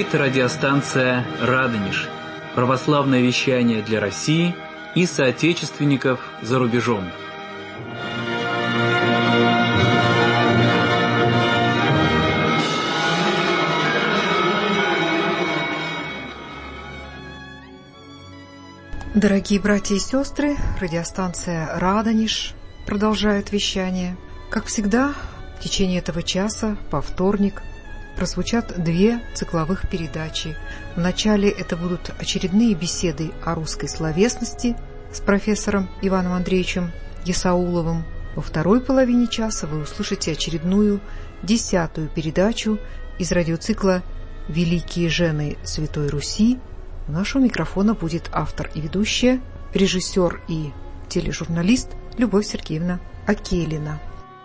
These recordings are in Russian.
говорит радиостанция «Радонеж». Православное вещание для России и соотечественников за рубежом. Дорогие братья и сестры, радиостанция «Радонеж» продолжает вещание. Как всегда, в течение этого часа, по вторник, прозвучат две цикловых передачи. В начале это будут очередные беседы о русской словесности с профессором Иваном Андреевичем Есауловым. Во второй половине часа вы услышите очередную 10-ю передачу из радиоцикла «Великие жены Святой Руси». У нашего микрофона будет автор и ведущая, режиссер и тележурналист Любовь Сергеевна Акелина.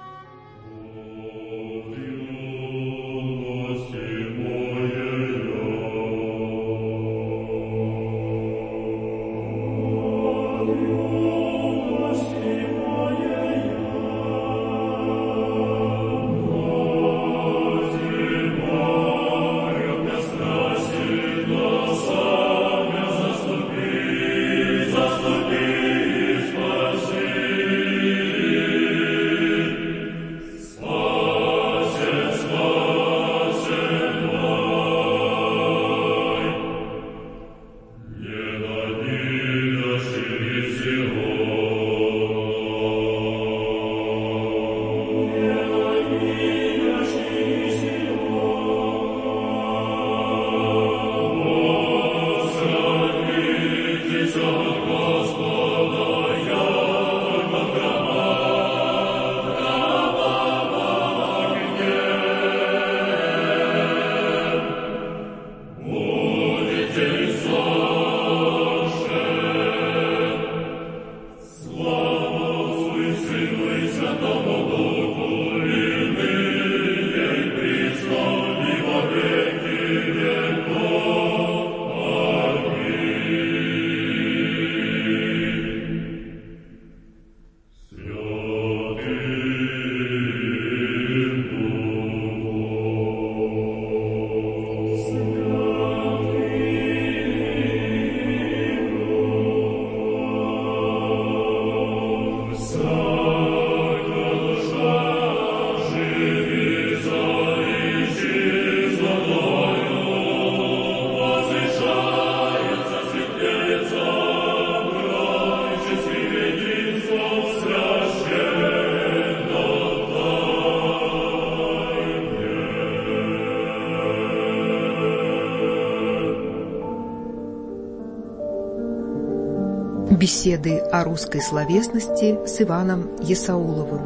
Беседы о русской словесности с Иваном Есауловым.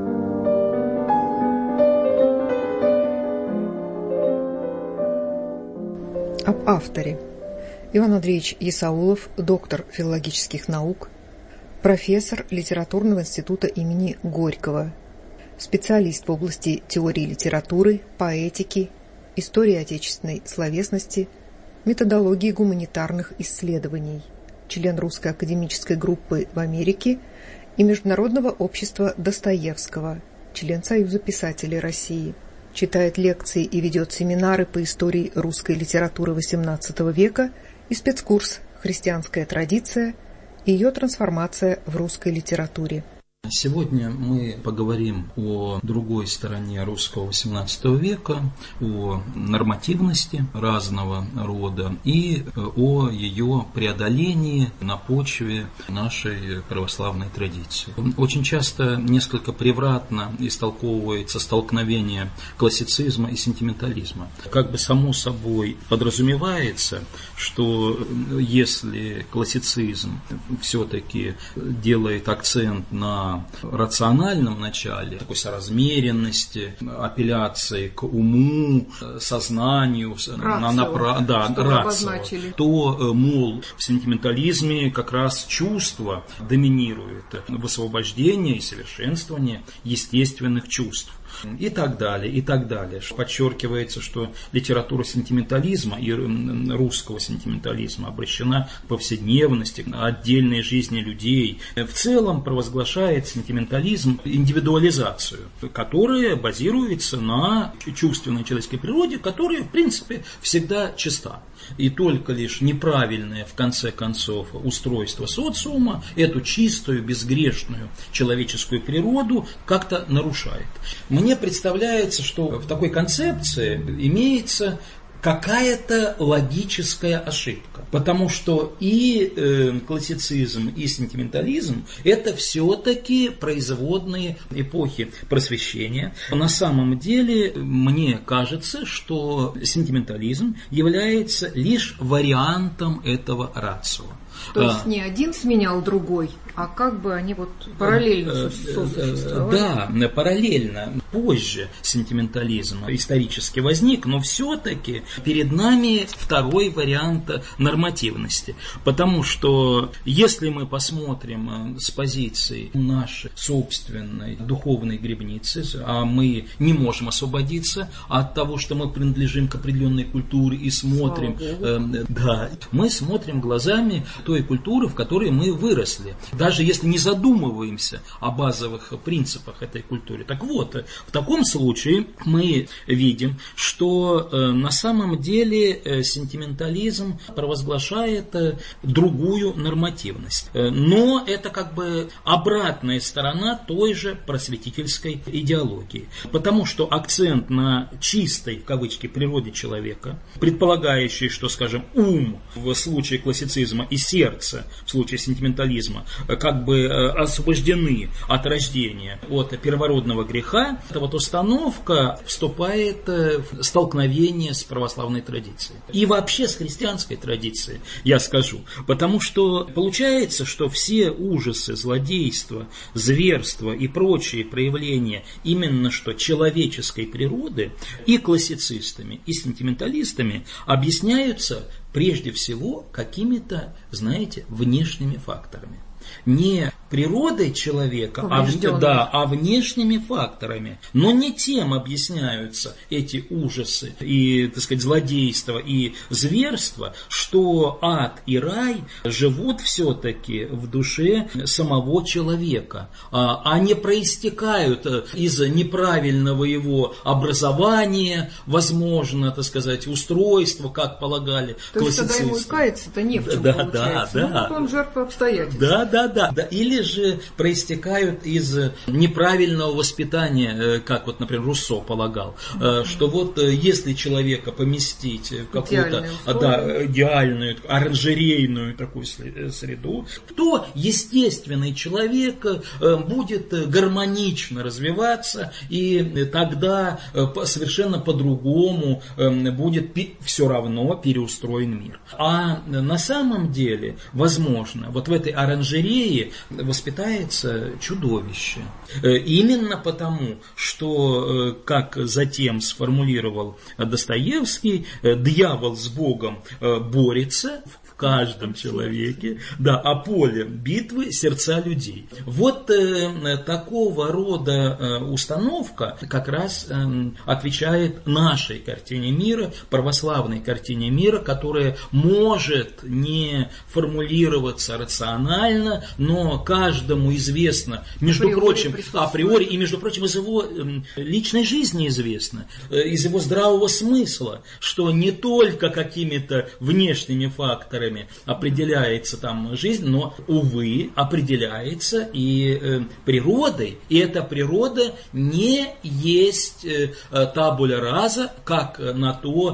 Об авторе. Иван Андреевич Есаулов, доктор филологических наук, профессор Литературного института имени Горького, специалист в области теории литературы, поэтики, истории отечественной словесности, методологии гуманитарных исследований, член Русской академической группы в Америке и Международного общества Достоевского, член Союза писателей России. Читает лекции и ведет семинары по истории русской литературы XVIII века и спецкурс «Христианская традиция и ее трансформация в русской литературе». Сегодня мы поговорим о другой стороне русского XVIII века, о нормативности разного рода и о ее преодолении на почве нашей православной традиции. Очень часто несколько превратно истолковывается столкновение классицизма и сентиментализма. Как бы само собой подразумевается, что если классицизм все-таки делает акцент на рациональном начале, такой соразмеренности, апелляции к уму, сознанию, то, мол, в сентиментализме как раз чувство доминирует в освобождении и совершенствовании естественных чувств. и так далее, и так далее. Подчеркивается, что литература сентиментализма и русского сентиментализма обращена к повседневности, отдельной жизни людей. В целом провозглашает сентиментализм индивидуализацию, которая базируется на чувственной человеческой природе, которая, в принципе, всегда чиста. И только лишь неправильное, в конце концов, устройство социума эту чистую, безгрешную человеческую природу как-то нарушает. Мне представляется, что в такой концепции имеется какая-то логическая ошибка. Потому что и классицизм, и сентиментализм – это все-таки производные эпохи просвещения. На самом деле, мне кажется, что сентиментализм является лишь вариантом этого рацио. То есть не один сменял другой, а как бы они вот параллельно сосуществовали? Да, параллельно. Позже сентиментализм исторически возник, но все-таки перед нами второй вариант нормативности. Потому что если мы посмотрим с позиции нашей собственной духовной гребницы, а мы не можем освободиться от того, что мы принадлежим к определенной культуре и смотрим, мы смотрим глазами той культуры, в которой мы выросли, даже если не задумываемся о базовых принципах этой культуры. Так вот, в таком случае мы видим, что на самом деле сентиментализм провозглашает другую нормативность. Но это как бы обратная сторона той же просветительской идеологии. Потому что акцент на чистой, в кавычки, природе человека, предполагающий, что, скажем, ум в случае классицизма и сердце в случае сентиментализма как бы освобождены от рождения, от первородного греха, эта вот установка вступает в столкновение с православной традицией. И вообще с христианской традицией, я скажу. Потому что получается, что все ужасы, злодейства, зверства и прочие проявления именно что человеческой природы и классицистами, и сентименталистами объясняются прежде всего какими-то, знаете, внешними факторами. Не природой человека, а внешними факторами. Но не тем объясняются эти ужасы и, так сказать, злодейства и зверства, что ад и рай живут все-таки в душе самого человека, а не проистекают из неправильного его образования, возможно, так сказать, устройства, как полагали классицисты. То есть тогда ему и каяться-то не в чем получается. Он жертва обстоятельств. Да. Или же проистекают из неправильного воспитания, как вот, например, Руссо полагал, что вот если человека поместить в какую-то идеальную, оранжерейную такую среду, то естественный человек будет гармонично развиваться, и тогда совершенно по-другому будет все равно переустроен мир. А на самом деле, возможно, вот в этой оранжерее воспитается чудовище. Именно потому, что, как затем сформулировал Достоевский, дьявол с Богом борется в каждом человеке, а поле битвы – сердца людей. Вот такого рода установка как раз отвечает нашей картине мира, православной картине мира, которая может не формулироваться рационально, но каждому известно, между прочим, априори, и, между прочим, из его личной жизни известно, из его здравого смысла, что не только какими-то внешними факторами определяется там жизнь, но, увы, определяется и природой. И эта природа не есть табуля раса, как на то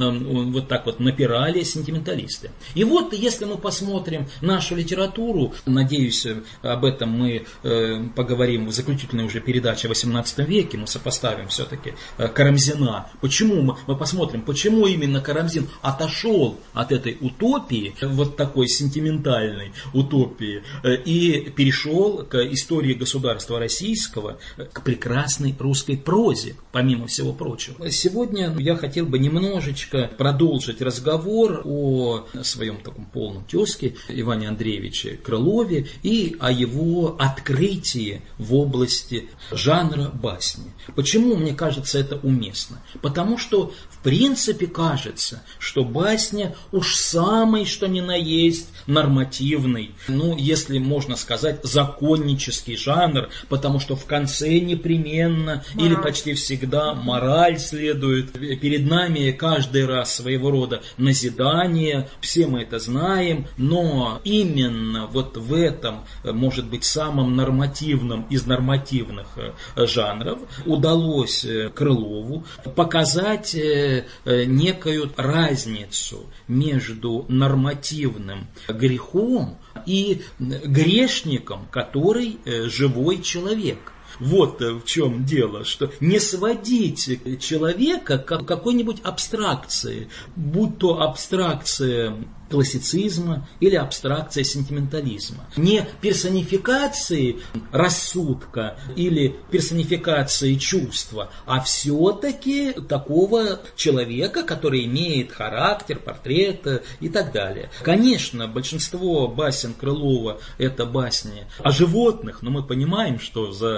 вот так вот напирали сентименталисты. И вот, если мы посмотрим нашу литературу, надеюсь, об этом мы поговорим в заключительной уже передаче о XVIII веке, мы сопоставим все-таки Карамзина. Почему мы посмотрим, почему именно Карамзин отошел от этой утопии утопии, вот такой сентиментальной утопии, и перешел к истории государства российского, к прекрасной русской прозе, помимо всего прочего. Сегодня я хотел бы немножечко продолжить разговор о своем таком полном тезке Иване Андреевиче Крылове и о его открытии в области жанра басни. Почему, мне кажется, это уместно? Потому что, в принципе, кажется, что басня уж самый, что ни на есть, нормативный, если можно сказать, законнический жанр, потому что в конце непременно или почти всегда мораль следует. Перед нами каждый раз своего рода назидание, все мы это знаем, но именно вот в этом, может быть, самом нормативном из нормативных жанров удалось Крылову показать некую разницу между нормативным грехом и грешником, который живой человек. Вот в чем дело, что не сводить человека к какой-нибудь абстракции, будь то абстракция классицизма или абстракция сентиментализма. Не персонификации рассудка или персонификации чувства, а все-таки такого человека, который имеет характер, портрет и так далее. Конечно, большинство басен Крылова – это басни о животных, но мы понимаем, что за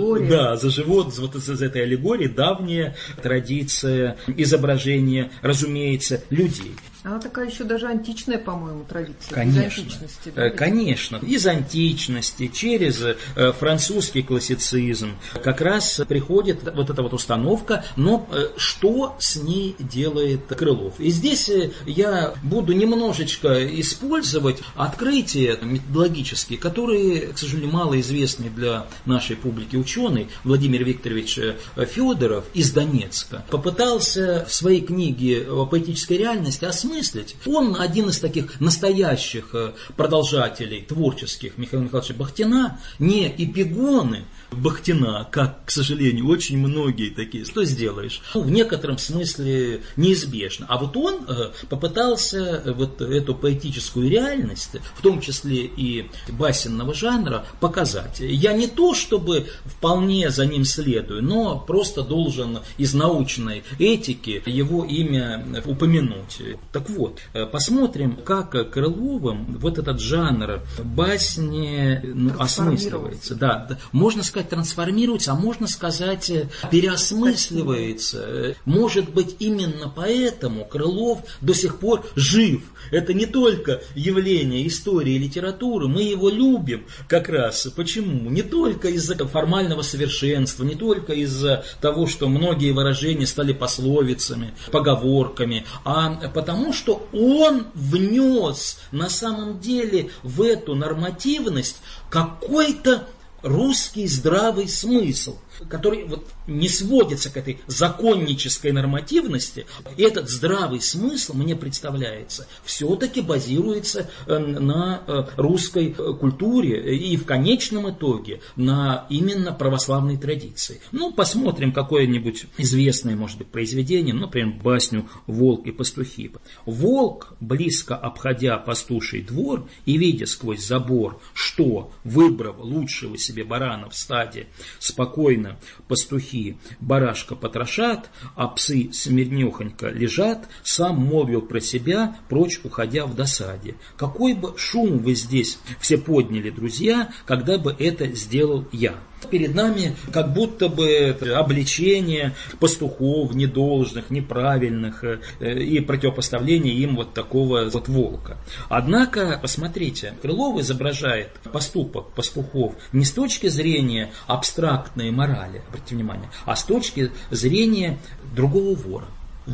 этой аллегорией давняя традиция изображения, разумеется, людей. Она такая еще даже античная, по-моему, традиция. Конечно, из античности. Да? Конечно, из античности, через французский классицизм как раз приходит вот эта вот установка, но что с ней делает Крылов? И здесь я буду немножечко использовать открытия методологические, которые, к сожалению, малоизвестны для нашей публики ученый. Владимир Викторович Федоров из Донецка попытался в своей книге о поэтической реальности осмыслить. Он один из таких настоящих продолжателей творческих Михаила Михайловича Бахтина, не эпигоны Бахтина, как, к сожалению, очень многие такие. Что сделаешь? В некотором смысле неизбежно. А вот он попытался вот эту поэтическую реальность, в том числе и басенного жанра, показать. Я не то, чтобы вполне за ним следую, но просто должен из научной этики его имя упомянуть. Так вот, посмотрим, как Крыловым вот этот жанр басни осмысливается. Да, можно сказать, трансформируется, а можно сказать, переосмысливается. Может быть, именно поэтому Крылов до сих пор жив. Это не только явление истории и литературы, мы его любим как раз. Почему? Не только из-за формального совершенства, не только из-за того, что многие выражения стали пословицами, поговорками, а потому что он внес на самом деле в эту нормативность какой-то русский здравый смысл, который вот не сводится к этой законнической нормативности. И этот здравый смысл, мне представляется, все-таки базируется на русской культуре и в конечном итоге на именно православной традиции. Посмотрим какое-нибудь известное, может быть, произведение, например, басню «Волк и пастухи». «Волк, близко обходя пастуший двор и видя сквозь забор, что, выбрав лучшего себе барана в стаде, спокойно пастухи барашка потрошат, а псы смирнёхонько лежат, сам молвил про себя, прочь уходя в досаде. Какой бы шум вы здесь все подняли, друзья, когда бы это сделал я». Перед нами как будто бы обличение пастухов недолжных, неправильных и противопоставление им вот такого вот волка. Однако, посмотрите, Крылов изображает поступок пастухов не с точки зрения абстрактной морали, обратите внимание, а с точки зрения другого вора.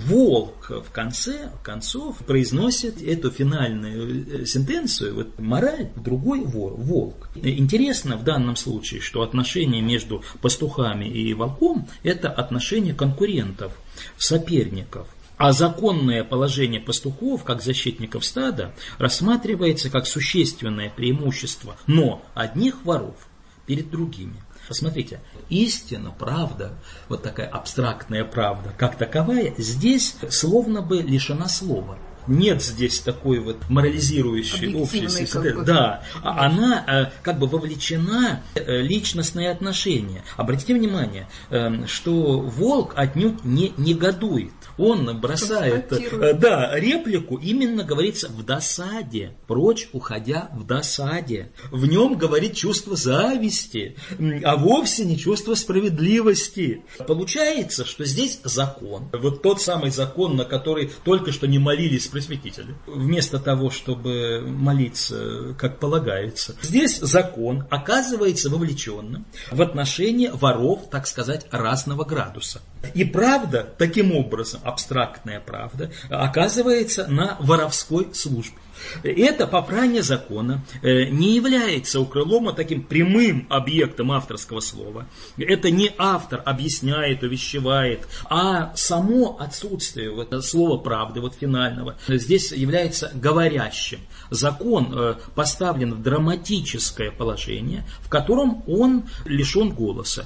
Волк в конце концов произносит эту финальную сентенцию, вот мораль, другой вор, волк. Интересно в данном случае, что отношения между пастухами и волком – это отношения конкурентов, соперников. А законное положение пастухов, как защитников стада, рассматривается как существенное преимущество, но одних воров перед другими. Посмотрите, истина, правда, вот такая абстрактная правда, как таковая, здесь словно бы лишена слова. нет здесь такой вот морализирующей общей. Да, она как бы вовлечена в личностные отношения. Обратите внимание, что волк отнюдь не негодует. Он бросает реплику, именно говорится в досаде, прочь уходя в досаде. В нем говорит чувство зависти, а вовсе не чувство справедливости. Получается, что здесь закон. Вот тот самый закон, на который только что не молились просветители. Вместо того, чтобы молиться, как полагается. Здесь закон оказывается вовлеченным в отношении воров, так сказать, разного градуса. И правда, таким образом, абстрактная правда, оказывается на воровской службе. Это попрание закона не является у Крылова таким прямым объектом авторского слова. Это не автор объясняет, увещевает, а само отсутствие слова правды, финального, здесь является говорящим. Закон поставлен в драматическое положение, в котором он лишен голоса.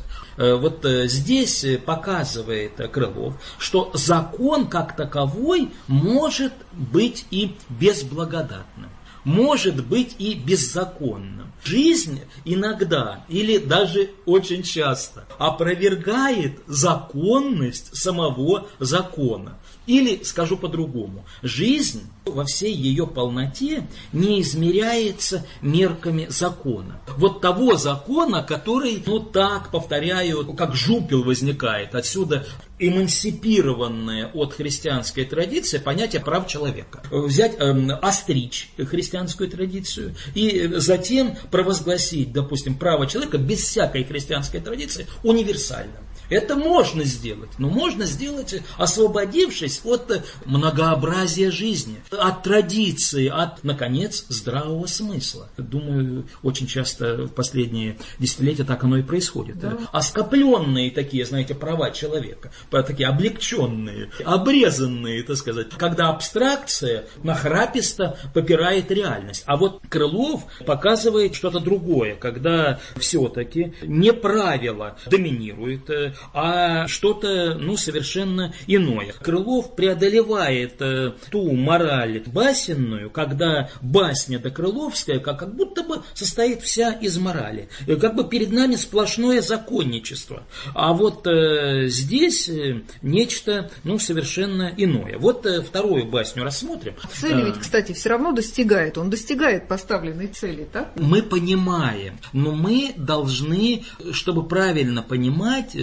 Здесь показывает Крылов, что закон как таковой может быть и безблагодатным, может быть и беззаконным. Жизнь иногда, или даже очень часто, опровергает законность самого закона. Или, скажу по-другому, жизнь во всей ее полноте не измеряется мерками закона. Того закона, который, повторяю, как жупел возникает. Отсюда эмансипированное от христианской традиции понятие прав человека. Взять, остричь христианскую традицию и затем провозгласить, допустим, право человека без всякой христианской традиции универсальным. Это можно сделать, но можно сделать, освободившись от многообразия жизни, от традиции, от, наконец, здравого смысла. Думаю, очень часто в последние десятилетия так оно и происходит. Да. Оскопленные такие, права человека, такие облегченные, обрезанные, так сказать, когда абстракция нахраписто попирает реальность. А Крылов показывает что-то другое, когда все-таки не правило доминирует, а что-то, совершенно иное. Крылов преодолевает ту мораль басенную, когда басня крыловская как будто бы состоит вся из морали. Как бы перед нами сплошное законничество. А здесь нечто, совершенно иное. Вторую басню рассмотрим. Цели ведь, кстати, все равно достигает. Он достигает поставленной цели, так? Мы понимаем, но мы должны, чтобы правильно понимать,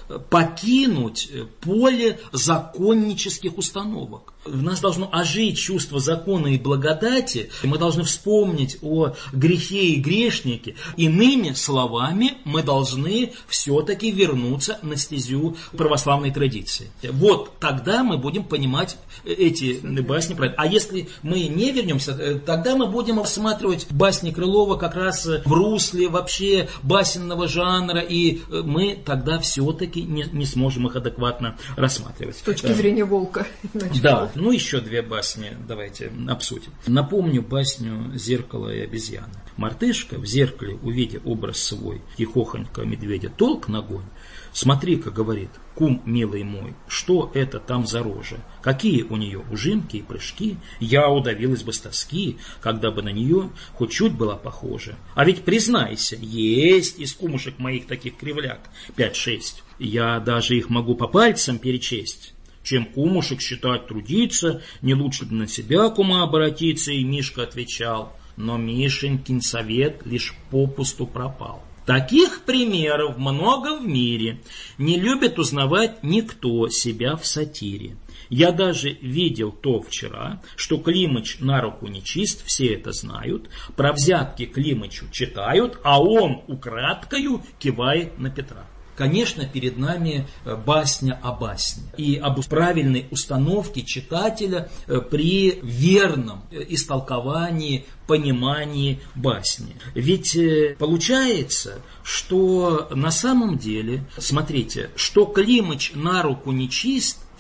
покинуть поле законнических установок. В нас должно ожить чувство закона и благодати. Мы должны вспомнить о грехе и грешнике. Иными словами, мы должны все-таки вернуться на стезю православной традиции. Тогда мы будем понимать эти басни. А если мы не вернемся, тогда мы будем рассматривать басни Крылова как раз в русле вообще басенного жанра, и мы тогда все-таки не сможем их адекватно рассматривать. С точки зрения волка. Да. Еще две басни давайте обсудим. Напомню басню «Зеркало и обезьяна». Мартышка в зеркале, увидя образ свой, тихохонько медведя толк нагонь. «Смотри-ка, — говорит, — кум, милый мой, что это там за рожа? Какие у нее ужимки и прыжки? Я удавилась бы с тоски, когда бы на нее хоть чуть была похожа. А ведь, признайся, есть из кумушек моих таких кривляк 5-6. Я даже их могу по пальцам перечесть. Чем кумушек считать трудиться, не лучше бы на себя кума обратиться». И Мишка отвечал: но Мишенькин совет лишь попусту пропал. Таких примеров много в мире. Не любит узнавать никто себя в сатире. Я даже видел то вчера, что Климыч на руку нечист, все это знают, про взятки Климычу читают, а он украдкою кивает на Петра. Конечно, перед нами басня о басне и об правильной установке читателя при верном истолковании, понимании басни. Ведь получается, что на самом деле, смотрите, что Климыч на руку нечист,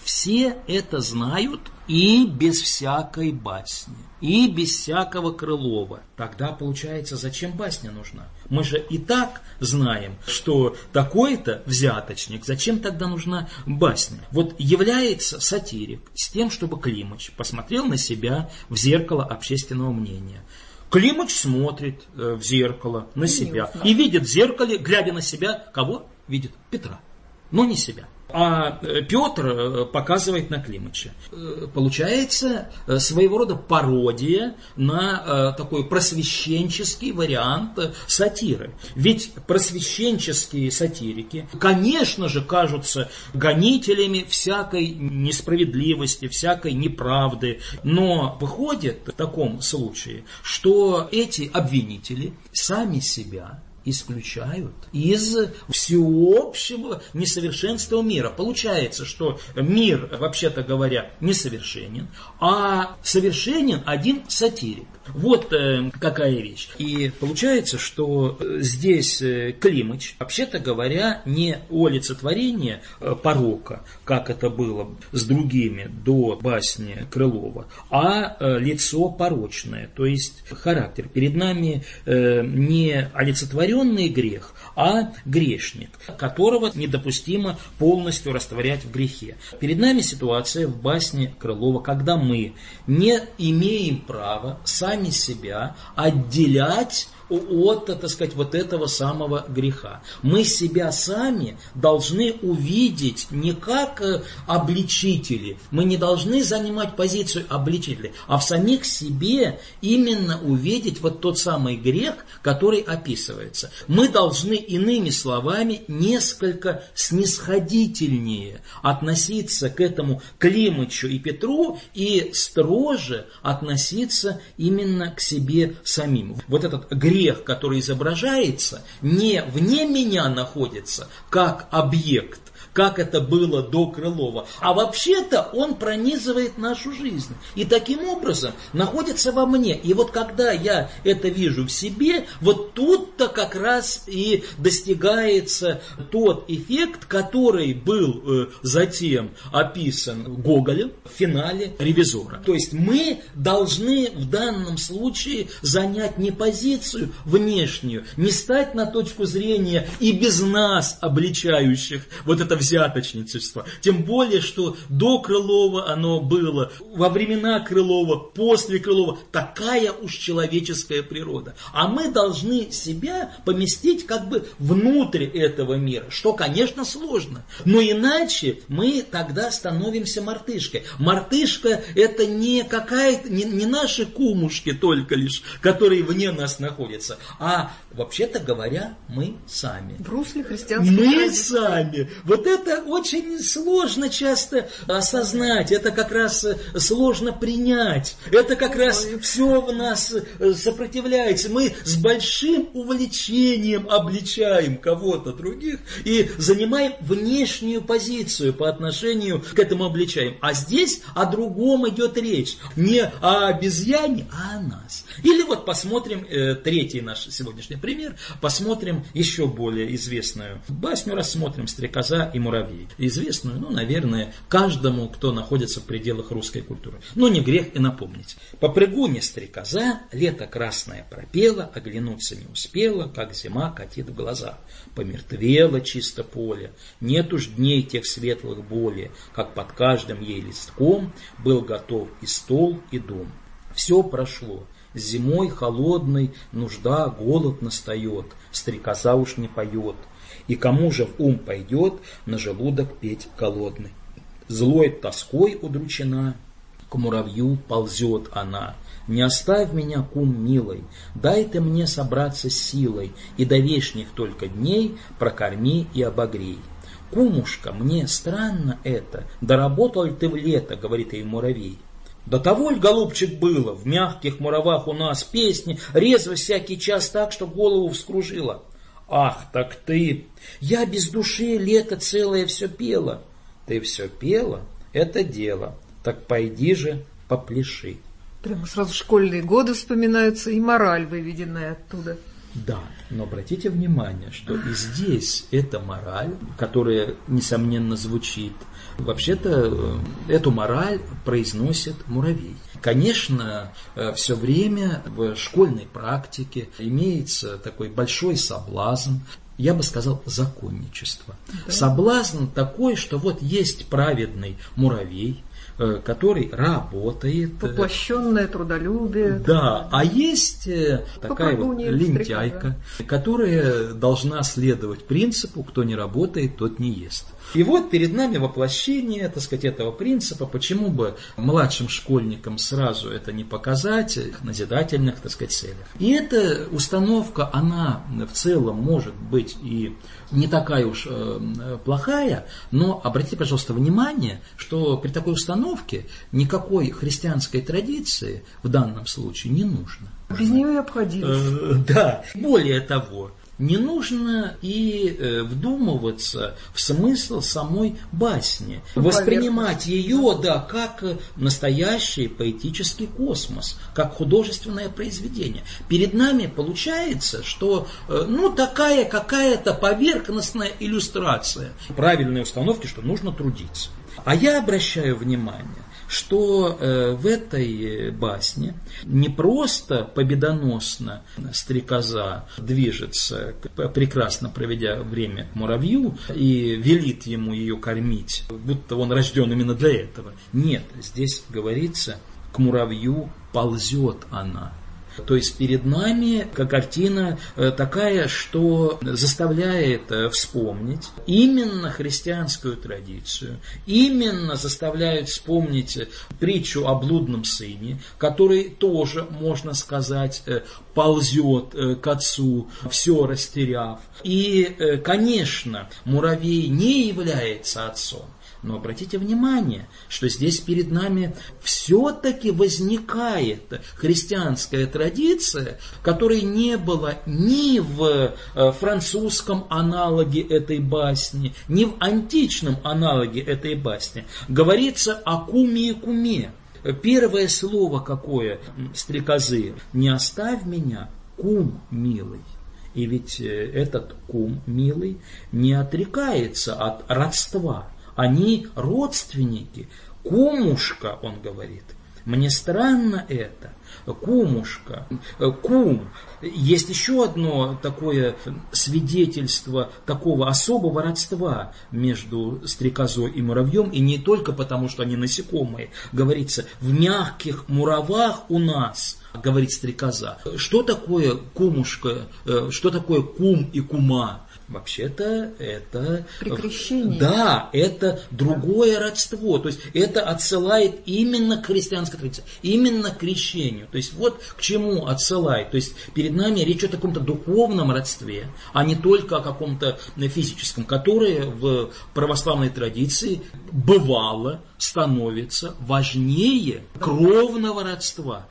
Все это знают и без всякой басни, и без всякого Крылова. Тогда получается, зачем басня нужна? Мы же и так знаем, что такой-то взяточник, зачем тогда нужна басня? Вот является сатирик с тем, чтобы Климыч посмотрел на себя в зеркало общественного мнения. Климыч смотрит в зеркало на себя и видит в зеркале, глядя на себя, кого? Видит Петра, но не себя. А Петр показывает на Климыча. Получается своего рода пародия на такой просвещенческий вариант сатиры. Ведь просвещенческие сатирики, конечно же, кажутся гонителями всякой несправедливости, всякой неправды. Но выходит в таком случае, что эти обвинители сами себя исключают из всеобщего несовершенства мира. Получается, что мир, вообще-то говоря, несовершенен, а совершенен один сатирик. Вот какая вещь. И получается, что здесь Климыч, вообще-то говоря, не олицетворение порока, как это было с другими до басни Крылова, а лицо порочное, то есть характер. Перед нами не олицетворенный грех, а грешник, которого недопустимо полностью растворять в грехе. Перед нами ситуация в басне Крылова, когда мы не имеем права сами себя отделять от, так сказать, вот этого самого греха. Мы себя сами должны увидеть не как обличители, мы не должны занимать позицию обличителей, а в самих себе именно увидеть вот тот самый грех, который описывается. Мы должны, иными словами, несколько снисходительнее относиться к этому Климычу и Петру и строже относиться именно к себе самим. Вот этот грех, который изображается, не вне меня находится как объект, как это было до Крылова, а вообще-то он пронизывает нашу жизнь. И таким образом находится во мне. И вот когда я это вижу в себе, вот тут-то как раз и достигается тот эффект, который был затем описан Гоголем в финале «Ревизора». То есть мы должны в данном случае занять не позицию внешнюю, не стать на точку зрения и без нас обличающих вот это взяточничество. Тем более, что до Крылова оно было, во времена Крылова, после Крылова, такая уж человеческая природа. А мы должны себя поместить как бы внутрь этого мира, что, конечно, сложно. Но иначе мы тогда становимся мартышкой. Мартышка это не какая-то, не наши кумушки только лишь, которые вне нас находятся, а, вообще-то говоря, мы сами. В русле христианской Мы традиции. сами. Вот это очень сложно часто осознать, это как раз сложно принять, это как раз все в нас сопротивляется. Мы с большим увлечением обличаем кого-то других и занимаем внешнюю позицию по отношению к этому обличаем. А здесь о другом идет речь. Не о обезьяне, а о нас. Или вот посмотрим третий наш сегодняшний пример, посмотрим еще более известную басню, рассмотрим «Стрекоза и муравей». Известную, наверное, каждому, кто находится в пределах русской культуры. Но не грех и напомнить. По прыгуне стрекоза, лето красное пропела, оглянуться не успела, как зима катит в глаза. Помертвело чисто поле, нет уж дней тех светлых боли, как под каждым ей листком был готов и стол, и дом. Все прошло. Зимой холодной нужда, голод настает, стрекоза уж не поет. И кому же в ум пойдет на желудок петь голодный? Злой тоской удручена, к муравью ползет она. Не оставь меня, кум милой, дай ты мне собраться с силой, и до вешних только дней прокорми и обогрей. Кумушка, мне странно это, доработал ли ты в лето, говорит ей муравей. До того ль, голубчик, было, в мягких муравах у нас песни, резвость всякий час так, что голову вскружила. Ах, так ты! Я без души лето целое все пела. Ты все пела? Это дело. Так пойди же, попляши. Прямо сразу школьные годы вспоминаются и мораль, выведенная оттуда. Да, но обратите внимание, что и здесь эта мораль, которая, несомненно, звучит, вообще-то эту мораль произносит муравей. Конечно, все время в школьной практике имеется такой большой соблазн, я бы сказал, законничество. Да. Соблазн такой, что вот есть праведный муравей, который работает. Воплощенное трудолюбие. Да, а есть такая вот лентяйка, которая должна следовать принципу: кто не работает, тот не ест. И вот перед нами воплощение, так сказать, этого принципа. Почему бы младшим школьникам сразу это не показать в назидательных, так сказать, целях? И эта установка, она в целом может быть и не такая уж плохая, но обратите, пожалуйста, внимание, что при такой установке никакой христианской традиции в данном случае не нужно. Без нее и обходились. Да, более того, не нужно и вдумываться в смысл самой басни, воспринимать ее, да, как настоящий поэтический космос, как художественное произведение. Перед нами получается, что такая какая-то поверхностная иллюстрация правильной установки, что нужно трудиться. А я обращаю внимание, что в этой басне не просто победоносно стрекоза движется, прекрасно проведя время, к муравью и велит ему ее кормить, будто он рожден именно для этого. Нет, здесь говорится, к муравью ползет она. То есть перед нами картина такая, что заставляет вспомнить именно христианскую традицию, именно заставляет вспомнить притчу о блудном сыне, который тоже, можно сказать, ползет к отцу, все растеряв. И, конечно, муравей не является отцом. Но обратите внимание, что здесь перед нами все-таки возникает христианская традиция, которой не было ни в французском аналоге этой басни, ни в античном аналоге этой басни. Говорится о куме и куме. Первое слово какое стрекозы: «Не оставь меня, кум милый». И ведь этот кум милый не отрекается от родства. Они родственники. Кумушка, он говорит. Мне странно это. Кумушка, кум. Есть еще одно такое свидетельство такого особого родства между стрекозой и муравьем, и не только потому, что они насекомые. Говорится, в мягких муравах у нас, говорит стрекоза. Что такое кумушка, что такое кум и кума? Вообще-то это... Прикрещение. Да, это другое родство. То есть это отсылает именно к христианской традиции, именно к крещению. То есть вот к чему отсылает. То есть перед нами речь о каком-то духовном родстве, а не только о каком-то физическом, которое в православной традиции бывало становится важнее кровного родства.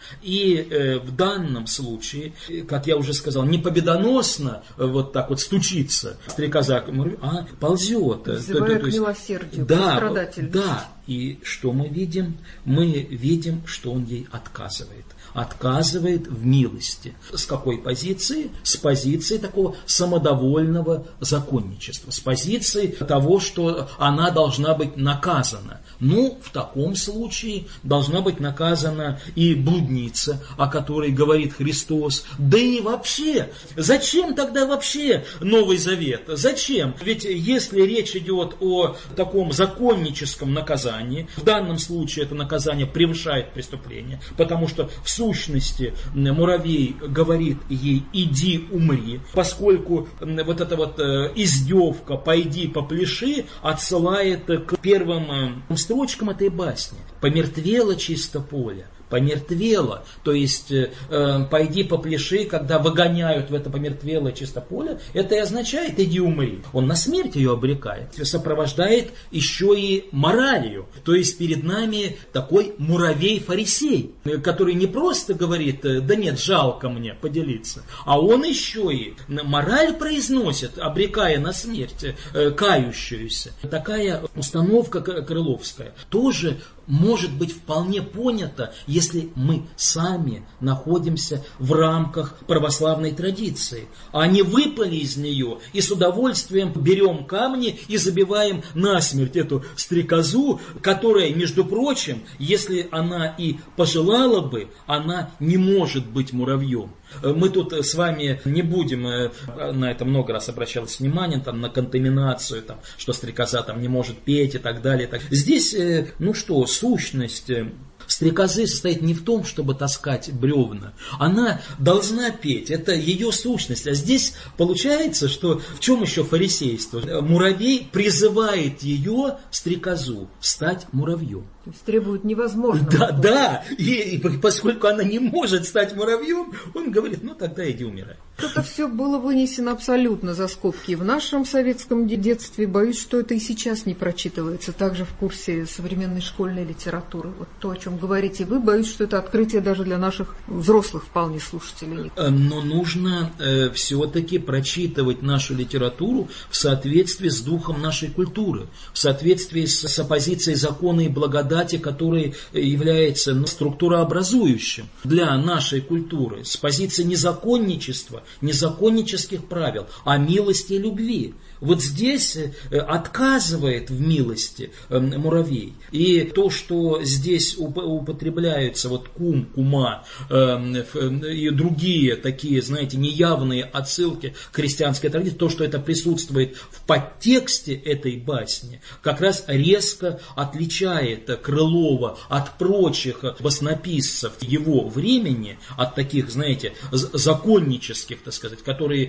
И в данном случае, как я уже сказал, не победоносно вот так вот стучится стрекоза, а ползет. Взывая к милосердию, да, да. И что мы видим? Мы видим, что он ей отказывает. Отказывает в милости. С какой позиции? С позиции такого самодовольного законничества. С позиции того, что она должна быть наказана. Ну, в таком случае должна быть наказана и блудница, о которой говорит Христос. Да и вообще, зачем тогда вообще Новый Завет? Зачем? Ведь если речь идет о таком законническом наказании, в данном случае это наказание превышает преступление, потому что в сущности муравей говорит ей: иди умри, поскольку вот эта вот издевка «пойди попляши» отсылает к первым строчкам этой басни. «Помертвело чисто поле». Помертвело, то есть пойди попляши, когда выгоняют в это помертвелое чисто поле, это и означает иди умри. Он на смерть ее обрекает, сопровождает еще и моралью. То есть перед нами такой муравей-фарисей, который не просто говорит: да нет, жалко мне поделиться, а он еще и мораль произносит, обрекая на смерть кающуюся. Такая установка крыловская тоже может быть вполне понято, если мы сами находимся в рамках православной традиции, а не выпали из нее и с удовольствием берем камни и забиваем насмерть эту стрекозу, которая, между прочим, если она и пожелала бы, она не может быть муравьем. Мы тут с вами не будем, на это много раз обращалось внимание, там, на контаминацию, там, что стрекоза там, не может петь и так далее. Здесь, сущность стрекозы состоит не в том, чтобы таскать бревна. Она должна петь, это ее сущность. А здесь получается, что в чем еще фарисейство? Муравей призывает ее, стрекозу, стать муравьем. То есть требует невозможного. Да, и поскольку она не может стать муравьем, он говорит, тогда иди умирай. Это все было вынесено абсолютно за скобки в нашем советском детстве. Боюсь, что это и сейчас не прочитывается. Также в курсе современной школьной литературы. Вот то, о чем говорите вы, боюсь, что это открытие даже для наших взрослых вполне слушателей. Но нужно все-таки прочитывать нашу литературу в соответствии с духом нашей культуры, в соответствии с оппозицией закона и благодати, который является структурообразующим для нашей культуры, с позиции незаконничества, незаконнических правил, а милости и любви. Вот здесь отказывает в милости муравей. И то, что здесь употребляются кум, кума и другие такие, неявные отсылки к христианской традиции, то, что это присутствует в подтексте этой басни, как раз резко отличает Крылова от прочих баснописцев его времени, от таких, законнических, так сказать, которые,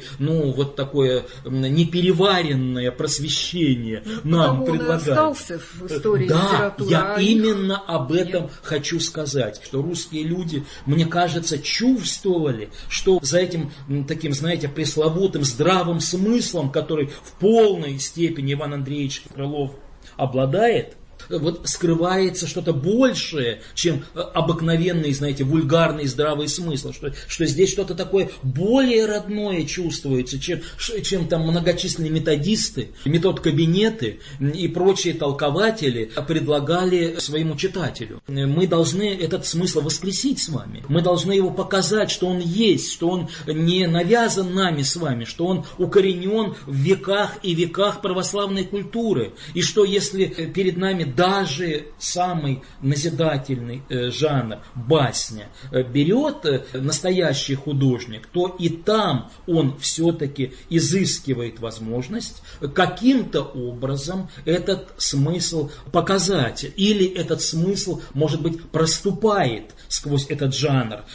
такое непереваренное просвещение нам предлагают. Остался в истории литературы. Я именно об этом хочу сказать, что русские люди, мне кажется, чувствовали, что за этим таким, пресловутым здравым смыслом, который в полной степени Иван Андреевич Крылов обладает, скрывается что-то большее, чем обыкновенный, вульгарный здравый смысл, что здесь что-то такое более родное чувствуется, чем там многочисленные методисты, метод-кабинеты и прочие толкователи предлагали своему читателю. Мы должны этот смысл воскресить с вами, мы должны его показать, что он есть, что он не навязан нами с вами, что он укоренен в веках и веках православной культуры, и что если перед нами даже самый назидательный жанр, басня, берет настоящий художник, то и там он все-таки изыскивает возможность каким-то образом этот смысл показать. Или этот смысл, может быть, проступает сквозь этот жанр,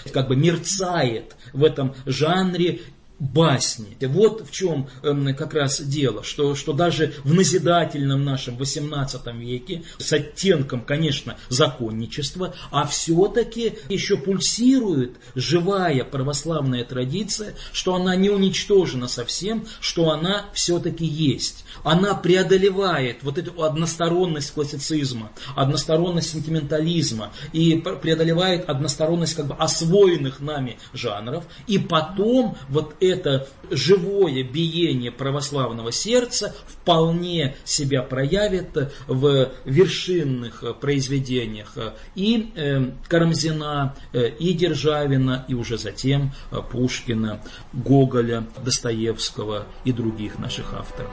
мерцает в этом жанре басни. Вот в чем как раз дело, что даже в назидательном нашем XVIII веке с оттенком, конечно, законничества, а все-таки еще пульсирует живая православная традиция, что она не уничтожена совсем, что она все-таки есть. Она преодолевает эту односторонность классицизма, односторонность сентиментализма и преодолевает односторонность освоенных нами жанров, и потом это живое биение православного сердца вполне себя проявит в вершинных произведениях и Карамзина, и Державина, и уже затем Пушкина, Гоголя, Достоевского и других наших авторов.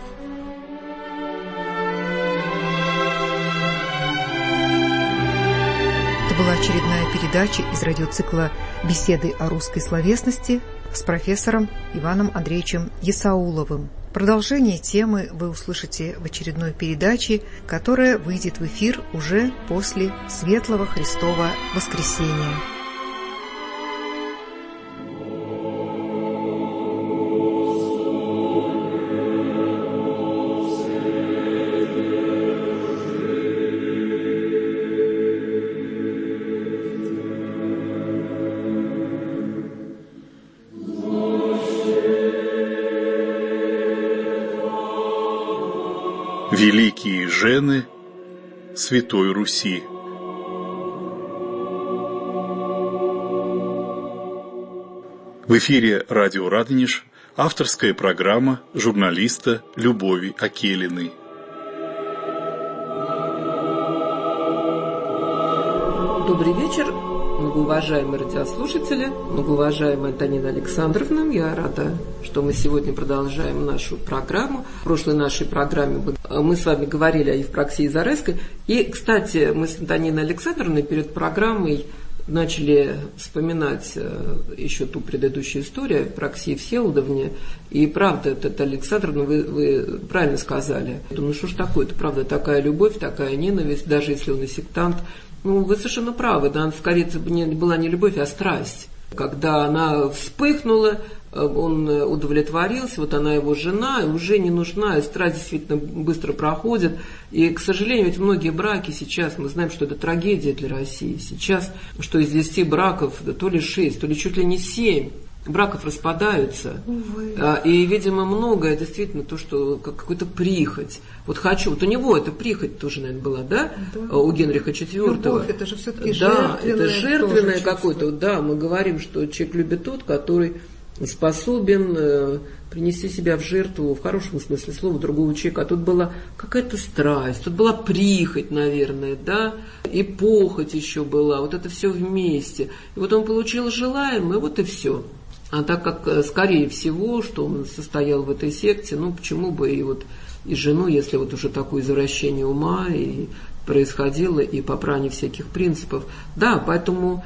Это была очередная передача из радиоцикла «Беседы о русской словесности» с профессором Иваном Андреевичем Есауловым. Продолжение темы вы услышите в очередной передаче, которая выйдет в эфир уже после Светлого Христова Воскресения. Великие жены Святой Руси. В эфире радио Радонеж авторская программа журналиста Любови Акелиной. Добрый вечер, многоуважаемые радиослушатели, многоуважаемая Антонина Александровна. Я рада, что мы сегодня продолжаем нашу программу. В прошлой нашей программе мы с вами говорили о Евпроксии Зарайской. И, кстати, мы с Антониной Александровной перед программой начали вспоминать еще ту предыдущую историю о Евпроксии Всеволодовне. И правда, это, Александровна, вы правильно сказали. Ну что ж такое, это правда такая любовь, такая ненависть, даже если он и сектант. Ну, вы совершенно правы, да, скорее это была не любовь, а страсть. Когда она вспыхнула, он удовлетворился, вот она его жена, и уже не нужна, и страсть действительно быстро проходит. И, к сожалению, ведь многие браки сейчас, мы знаем, что это трагедия для России. Сейчас, что из 10 браков, да, то ли 6, то ли чуть ли не 7 браков распадаются. И, видимо, многое действительно то, что какой-то прихоть. Вот хочу, вот у него эта прихоть тоже, наверное, была, да? У Генриха IV. Любовь, это же все-таки жертвенное. Да, это жертвенное какое-то. Да, мы говорим, что человек любит тот, который способен принести себя в жертву, в хорошем смысле слова, другого человека. А тут была какая-то страсть, тут была прихоть, наверное, да, и похоть еще была, вот это все вместе. И вот он получил желаемое, вот и все. А так как, скорее всего, что он состоял в этой секте, ну, почему бы и вот и жену, если вот уже такое извращение ума и происходило, и попрание всяких принципов. Да, поэтому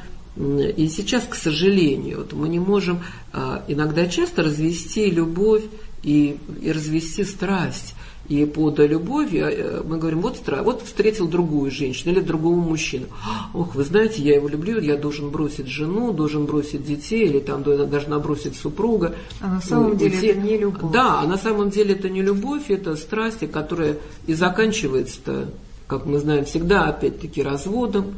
и сейчас, к сожалению, вот мы не можем иногда часто развести любовь и развести страсть. И под любовью мы говорим, вот встретил другую женщину или другого мужчину. Ох, вы знаете, я его люблю, я должен бросить жену, должен бросить детей, или там должна бросить супруга. А на самом деле это не любовь. Да, а на самом деле это не любовь, это страсть, которая и заканчивается-то, как мы знаем, всегда опять-таки разводом,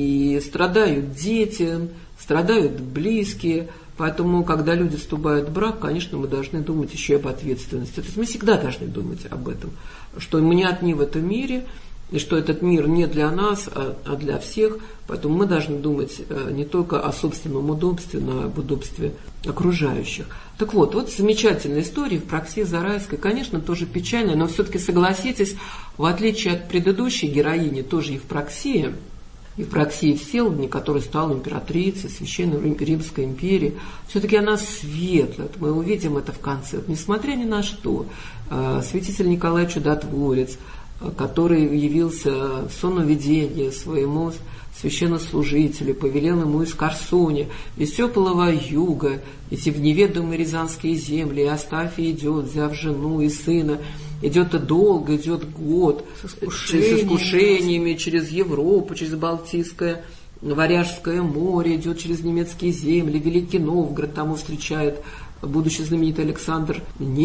и страдают дети, страдают близкие. Поэтому, когда люди вступают в брак, конечно, мы должны думать еще и об ответственности. То есть мы всегда должны думать об этом, что мы не одни в этом мире, и что этот мир не для нас, а для всех. Поэтому мы должны думать не только о собственном удобстве, но и об удобстве окружающих. Так вот замечательная история в Евпроксии Зарайской, конечно, тоже печальная, но все-таки согласитесь, в отличие от предыдущей героини, тоже Евпроксии Всеволодовне, которая стала императрицей Священной Римской империи, все-таки она светлая. Мы увидим это в конце. Несмотря ни на что, святитель Николай Чудотворец, который явился в сонновидении своему священнослужителю, повелел ему из Корсуни, из теплого юга, идти в неведомые рязанские земли, и Астафий идет, взяв жену и сына, идет долго, идет год, с искушениями через Европу, через Балтийское, Варяжское море, идет через немецкие земли, Великий Новгород, там встречает будущий знаменитый Александр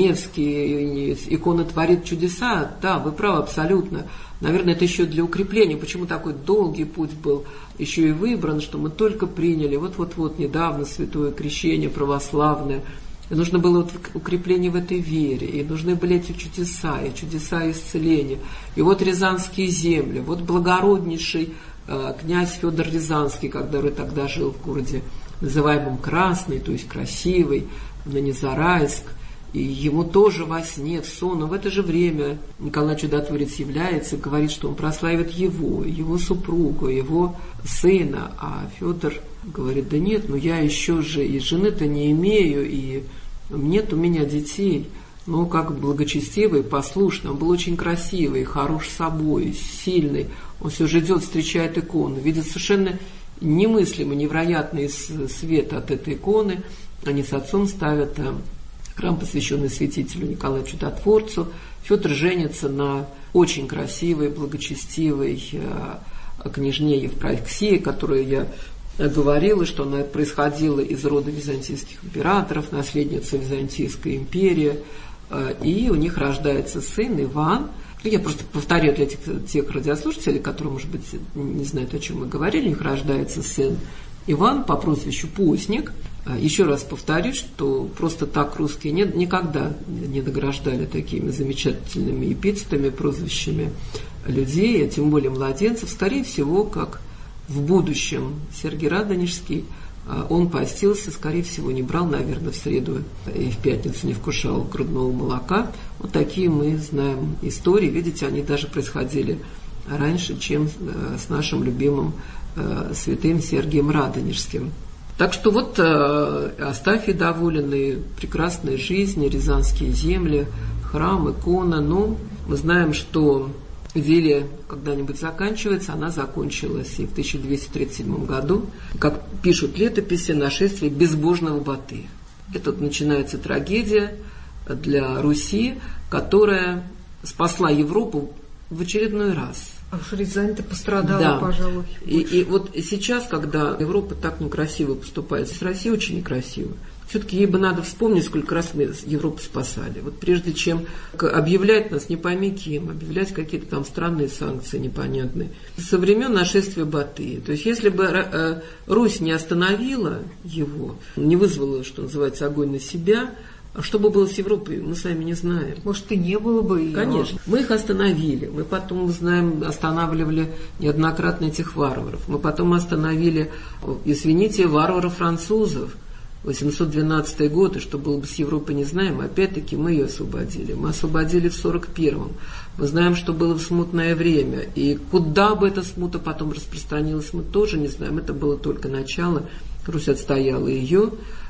Невский, икона творит чудеса. Да, вы правы абсолютно. Наверное, это еще для укрепления. Почему такой долгий путь был еще и выбран, что мы только приняли вот недавно святое крещение православное. И нужно было укрепление в этой вере, и нужны были эти чудеса, и чудеса исцеления. И вот рязанские земли, вот благороднейший князь Федор Рязанский, который тогда жил в городе, называемом Красный, то есть красивый, ныне Зарайск, и ему тоже во сне, в сон, но в это же время Николай Чудотворец является и говорит, что он прославит его супругу, его сына, а Федор говорит, да нет, я еще же и жены-то не имею, и нет у меня детей. Но как благочестивый, послушный, он был очень красивый, хорош собой, сильный, он все же идет, встречает икону, видит совершенно немыслимый, невероятный свет от этой иконы. Они с отцом ставят храм, посвященный святителю Николаю Чудотворцу. Федор женится на очень красивой, благочестивой княжне Евпроксии, которую я говорила, что она происходила из рода византийских императоров, наследница Византийской империи. И у них рождается сын Иван. Я просто повторяю для тех радиослушателей, которые, может быть, не знают, о чем мы говорили. У них рождается сын Иван по прозвищу Постник. Еще раз повторюсь, что просто так русские никогда не награждали такими замечательными эпитетами, прозвищами людей, а тем более младенцев. Скорее всего, как в будущем Сергий Радонежский, он постился, скорее всего, не брал, наверное, в среду и в пятницу не вкушал грудного молока. Вот такие мы знаем истории. Видите, они даже происходили раньше, чем с нашим любимым святым Сергием Радонежским. Так что вот Астафий доволен, и прекрасной жизни, рязанские земли, храм, икона. Но мы знаем, что Велия когда-нибудь заканчивается, она закончилась и в 1237 году, как пишут летописи, нашествие безбожного Батыя. Это вот начинается трагедия для Руси, которая спасла Европу в очередной раз. А уж Рязань-то пострадала, да. Пожалуй. И вот сейчас, когда Европа так некрасиво поступает с Россией, очень некрасиво, все-таки ей бы надо вспомнить, сколько раз мы Европу спасали. Вот прежде чем объявлять нас не пойми кем, объявлять какие-то там странные санкции непонятные. Со времен нашествия Батыя. То есть если бы Русь не остановила его, не вызвала, что называется, огонь на себя, а что бы было с Европой, мы сами не знаем. Может, и не было бы ее. Конечно. Мы их остановили. Мы потом, знаем, останавливали неоднократно этих варваров. Мы потом остановили, извините, варваров-французов. 812 год, и что было бы с Европой, не знаем. Опять-таки мы ее освободили. Мы освободили в 41-м. Мы знаем, что было в смутное время. И куда бы эта смута потом распространилась, мы тоже не знаем. Это было только начало. Русь отстояла ее.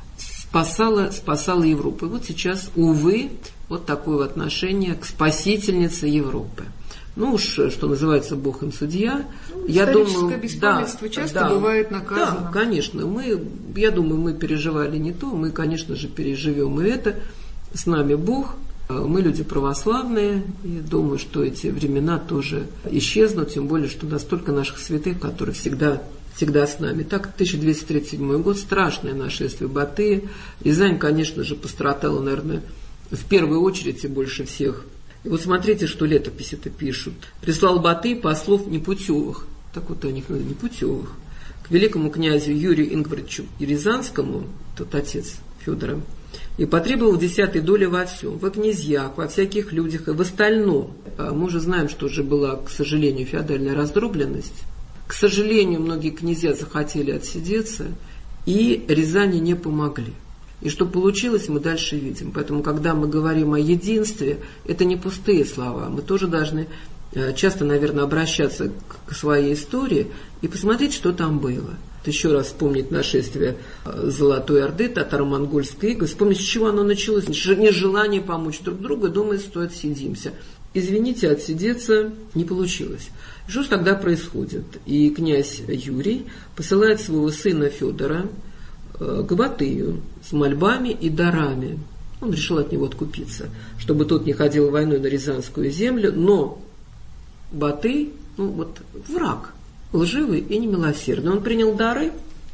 Спасала Европу. И вот сейчас, увы, вот такое отношение к спасительнице Европы. Ну уж, что называется, Бог им судья. Я думаю, беспамятство часто бывает наказано. Да, конечно. Я думаю, мы переживали не то. Мы, конечно же, переживем и это. С нами Бог. Мы люди православные. И думаю, что эти времена тоже исчезнут. Тем более, что у нас столько наших святых, которые всегда с нами. Так, 1237 год, страшное нашествие Батыя. Рязань, конечно же, пострадала, наверное, в первую очередь и больше всех. И вот смотрите, что летописи-то пишут. Прислал Батый послов непутевых, так вот у них непутевых, к великому князю Юрию Ингваревичу Рязанскому, тот отец Федора, и потребовал 10 доли во всем, во князьях, во всяких людях и в остальном. Мы уже знаем, что уже была, к сожалению, феодальная раздробленность. К сожалению, многие князья захотели отсидеться, и Рязани не помогли. И что получилось, мы дальше видим. Поэтому, когда мы говорим о единстве, это не пустые слова. Мы тоже должны часто, наверное, обращаться к своей истории и посмотреть, что там было. Еще раз вспомнить нашествие Золотой Орды, татаро-монгольской иго, вспомнить, с чего оно началось. Нежелание помочь друг другу, думая, что отсидимся. Извините, отсидеться не получилось. Что же тогда происходит? И князь Юрий посылает своего сына Федора к Батыю с мольбами и дарами. Он решил от него откупиться, чтобы тот не ходил войной на Рязанскую землю, но Батый, враг, лживый и немилосердный. Он принял дары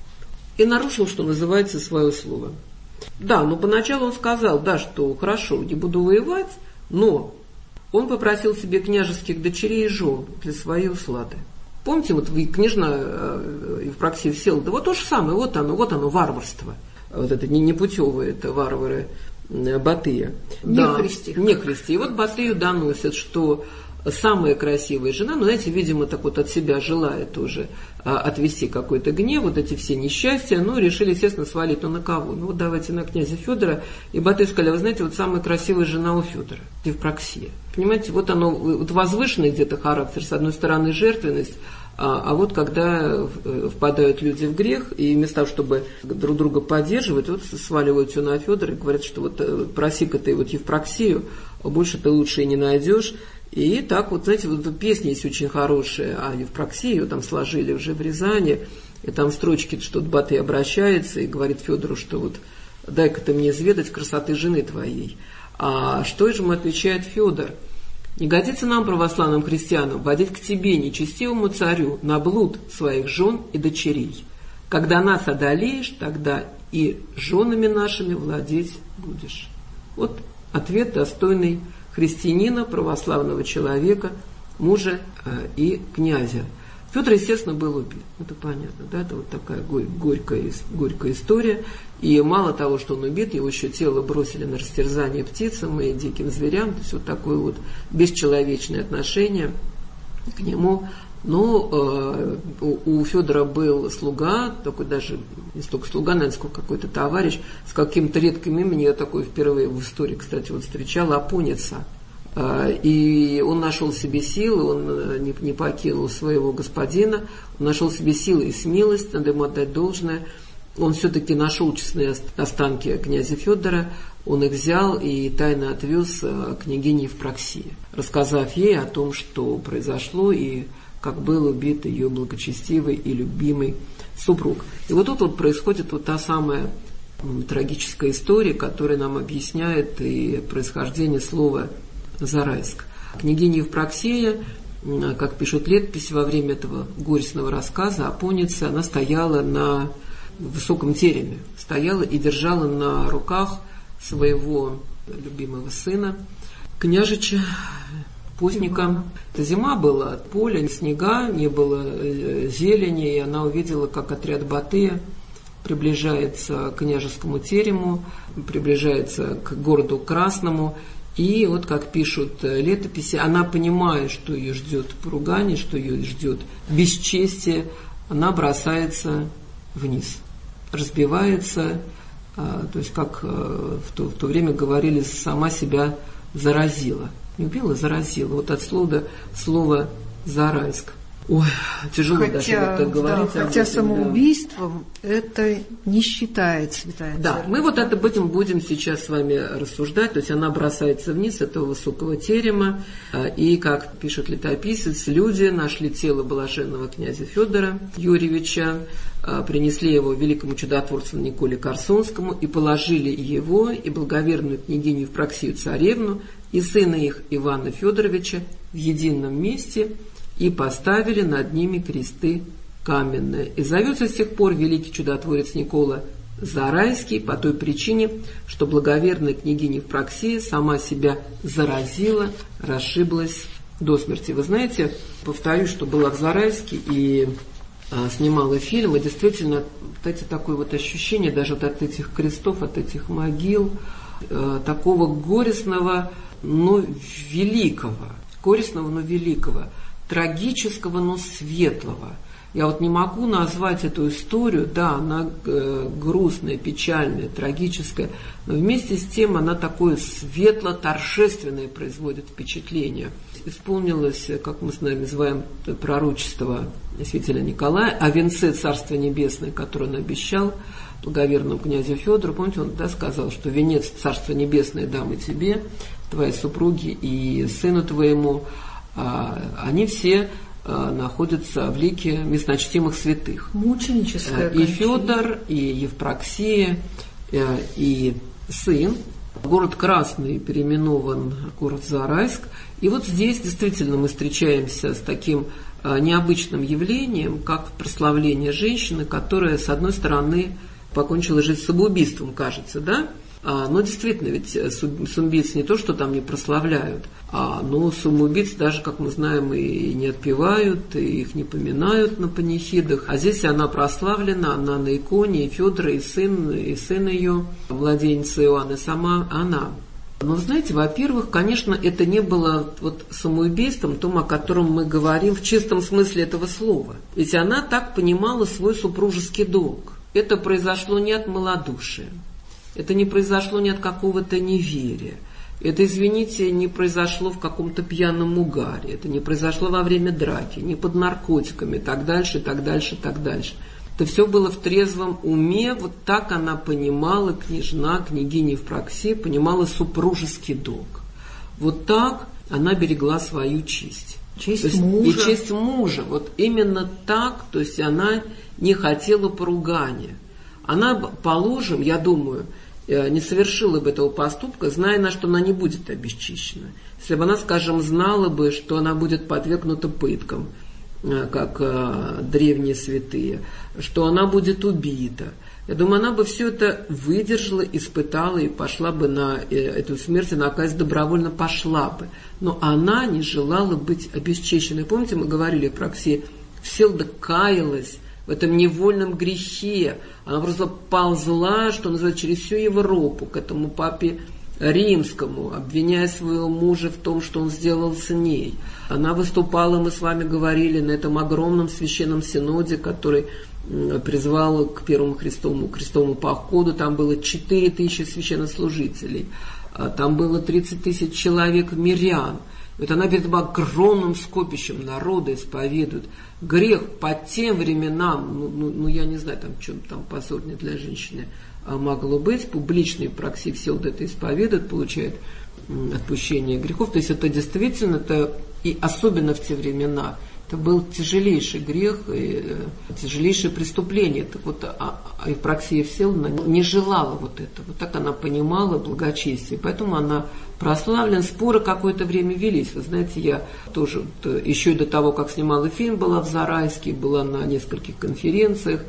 и нарушил, что называется, свое слово. Да, но поначалу он сказал, что хорошо, не буду воевать, но он попросил себе княжеских дочерей и жен для своей услады. Помните, вот княжна Евпроксия Всеволода, вот то же самое, вот оно варварство. Вот это непутевые, это варвары Батыя. Нехристи. И вот Батыю доносят, что самая красивая жена, видимо, так вот от себя желая тоже отвести какой-то гнев, вот эти все несчастья, решили, естественно, свалить, на кого? Давайте на князя Федора. И Батый сказали, вы знаете, вот самая красивая жена у Федора, Евпроксия. Понимаете, вот оно, возвышенный где-то характер, с одной стороны, жертвенность, а вот когда впадают люди в грех, и вместо того, чтобы друг друга поддерживать, сваливают все на Федора и говорят, что проси-ка ты Евпроксию, больше ты лучше и не найдешь. И так песня есть очень хорошая, а Евпроксию ее там сложили уже в Рязани, и там строчки, что Батый обращается и говорит Федору, что дай-ка ты мне изведать красоты жены твоей. А что же ему отвечает Федор? Не годится нам, православным христианам, водить к тебе, нечестивому царю, на блуд своих жен и дочерей. Когда нас одолеешь, тогда и женами нашими владеть будешь. Вот ответ достойный христианина, православного человека, мужа и князя. Федор, естественно, был убит. Это понятно, да? Это такая горькая история. И мало того, что он убит, его еще тело бросили на растерзание птицам и диким зверям. То есть такое бесчеловечное отношение к нему. Но у Федора был слуга, такой даже не столько слуга, наверное, сколько какой-то товарищ, с каким-то редким именем, я такое впервые в истории, кстати, встречала, Апоница. И он нашел себе силы, он не покинул своего господина, он нашел себе силы и смелость, надо ему отдать должное. Он все-таки нашел честные останки князя Федора, он их взял и тайно отвез княгине Евпроксии, рассказав ей о том, что произошло и как был убит ее благочестивый и любимый супруг. И вот тут вот происходит вот та самая трагическая история, которая нам объясняет и происхождение слова «Зарайск». Княгиня Евпроксия, как пишут летописи, во время этого горестного рассказа о Понице, она стояла на высоком тереме, стояла и держала на руках своего любимого сына, княжича, постника. Это зима была, поле, снега, не было зелени, и она увидела, как отряд Батыя приближается к княжескому терему, приближается к городу Красному. И вот, как пишут летописи, она, понимая, что ее ждет поругание, что ее ждет бесчестие, она бросается вниз, разбивается, то есть, как в то время говорили, сама себя заразила. Не убила, заразила. Вот от слова «Зарайск». Ой, тяжело даже вот так говорить. Да, хотя самоубийством это не считается, святая церковь. Да, мы вот об этом будем сейчас с вами рассуждать. То есть она бросается вниз с этого высокого терема. И, как пишет летописец, люди нашли тело блаженного князя Федора Юрьевича, принесли его великому чудотворцу Николе Корсунскому и положили его и благоверную княгиню Евпроксию царевну и сына их Ивана Федоровича в едином месте и поставили над ними кресты каменные. И зовется с тех пор великий чудотворец Никола Зарайский по той причине, что благоверная княгиня Евпроксия сама себя заразила, расшиблась до смерти. Вы знаете, повторюсь, что была в Зарайске и снимала фильм, и действительно, кстати, такое вот ощущение даже вот от этих крестов, от этих могил, такого горестного, но великого, трагического, но светлого. Я вот не могу назвать эту историю, да, она грустная, печальная, трагическая, но вместе с тем она такое светло-торжественное производит впечатление. Исполнилось, как мы с вами называем, пророчество святителя Николая о венце Царства Небесное, которое он обещал благоверному князю Федору. Помните, он сказал, что венец Царства Небесное дам и тебе, твоей супруге и сыну твоему. Они все находятся в лике местночтимых святых. Мученическая и Федор, и Евпроксия, и сын. Город Красный переименован в город Зарайск. И вот здесь действительно мы встречаемся с таким необычным явлением, как прославление женщины, которая, с одной стороны, покончила жизнь самоубийством, кажется, да? Но действительно, ведь самоубийц не то, что там не прославляют, но самоубийц даже, как мы знаем, и не отпевают, и их не поминают на панихидах. А здесь она прославлена, она на иконе, и Федор, и сын ее, младенец Иоанн, и сама она. Но, знаете, во-первых, конечно, это не было вот самоубийством, том, о котором мы говорим в чистом смысле этого слова. Ведь она так понимала свой супружеский долг. Это произошло не от малодушия. Это не произошло ни от какого-то неверия. Это, извините, не произошло в каком-то пьяном угаре. Это не произошло во время драки, не под наркотиками, и так дальше, и так дальше, и так дальше. Это все было в трезвом уме. Вот так она понимала, княгиня Евпроксия понимала супружеский долг. Вот так она берегла свою честь. Честь мужа. И честь мужа. Вот именно так, то есть она не хотела поругания. Она, положим, я думаю, не совершила бы этого поступка, зная, на что она не будет обесчищена. Если бы она, скажем, знала бы, что она будет подвергнута пыткам, как древние святые, что она будет убита. Я думаю, она бы все это выдержала, испытала и пошла бы на эту смерть, она, оказывается, добровольно пошла бы. Но она не желала быть обесчищенной. Помните, мы говорили про Евпроксию, Всеволода каялась в этом невольном грехе. Она просто ползла, что называется, через всю Европу к этому папе Римскому, обвиняя своего мужа в том, что он сделал с ней. Она выступала, мы с вами говорили, на этом огромном священном синоде, который призвал к первому крестовому походу. Там было 4000 священнослужителей, там было 30 000 человек мирян. Вот она перед огромным скопищем народа исповедует. Грех по тем временам, я не знаю, там что-то там позорнее для женщины могло быть. Публичный праксий все вот это исповедует, получает отпущение грехов. То есть это действительно, и особенно в те времена, это был тяжелейший грех, тяжелейшее преступление. Так вот, Евпроксия Всеволодовна не желала вот этого. Вот так она понимала благочестие. Поэтому она прославлена. Споры какое-то время велись. Вы знаете, я тоже еще и до того, как снимала фильм, была в Зарайске, была на нескольких конференциях,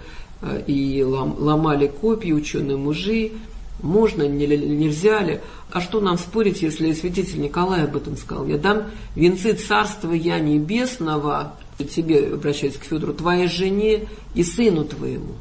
и ломали копья ученые-мужи. Можно, нельзя ли? А что нам спорить, если святитель Николай об этом сказал? Я дам венцы Царствия Небесного, тебе, обращаясь к Федору, твоей жене и сыну твоему.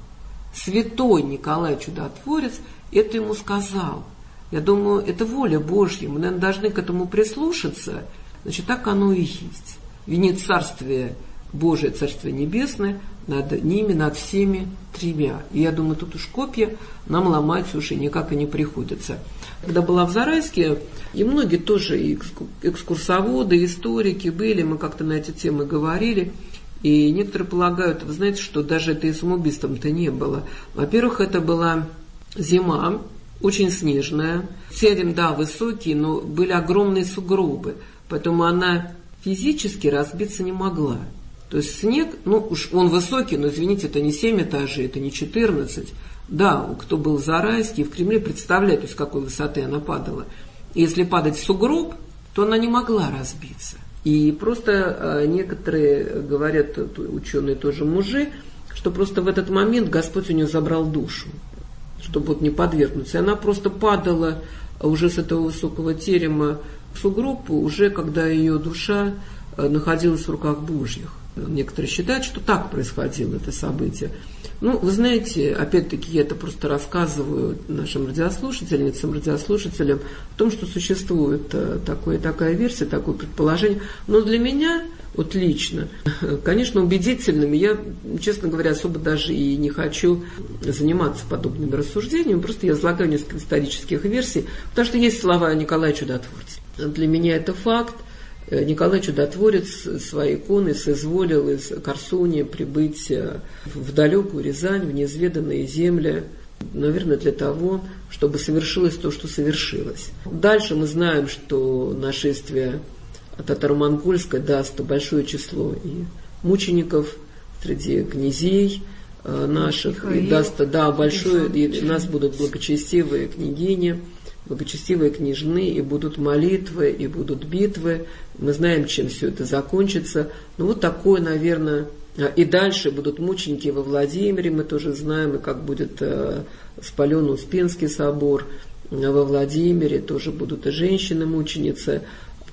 Святой Николай Чудотворец это ему сказал. Я думаю, это воля Божья. Мы, наверное, должны к этому прислушаться. Значит, так оно и есть. Венец Царствия Божие, Царствие Небесное, над ними, над всеми тремя. И я думаю, тут уж копья нам ломать уже никак и не приходится. Когда была в Зарайске, и многие тоже экскурсоводы, историки были, мы как-то на эти темы говорили, и некоторые полагают, вы знаете, что даже это и самоубийством-то не было. Во-первых, это была зима, очень снежная, терем, да, высокий, но были огромные сугробы, поэтому она физически разбиться не могла. То есть снег, уж он высокий, но, извините, это не 7 этажей, это не 14. Да, кто был в Зарайске и в Кремле, представляет, с какой высоты она падала. И если падать в сугроб, то она не могла разбиться. И просто некоторые говорят, ученые тоже мужи, что просто в этот момент Господь у нее забрал душу, чтобы вот не подвергнуться. И она просто падала уже с этого высокого терема в сугроб, уже когда ее душа находилась в руках Божьих. Некоторые считают, что так происходило это событие. Вы знаете, опять-таки я это просто рассказываю нашим радиослушательницам, радиослушателям о том, что существует такая версия, такое предположение. Но для меня, вот лично, конечно, убедительными, я, честно говоря, особо даже и не хочу заниматься подобными рассуждениями, просто я излагаю несколько исторических версий, потому что есть слова Николая Чудотворца. Для меня это факт. Николай Чудотворец своей иконой соизволил из Корсуни прибыть в далекую Рязань, в неизведанные земли, наверное, для того, чтобы совершилось то, что совершилось. Дальше мы знаем, что нашествие татаро-монгольское даст большое число и мучеников среди князей наших, Михаил, и даст большое, и у нас будут благочестивые княгини, благочестивые княжны, и будут молитвы, и будут битвы. Мы знаем, чем все это закончится. Вот такое, наверное. И дальше будут мученики во Владимире, мы тоже знаем, и как будет спален Успенский собор во Владимире, тоже будут и женщины-мученицы.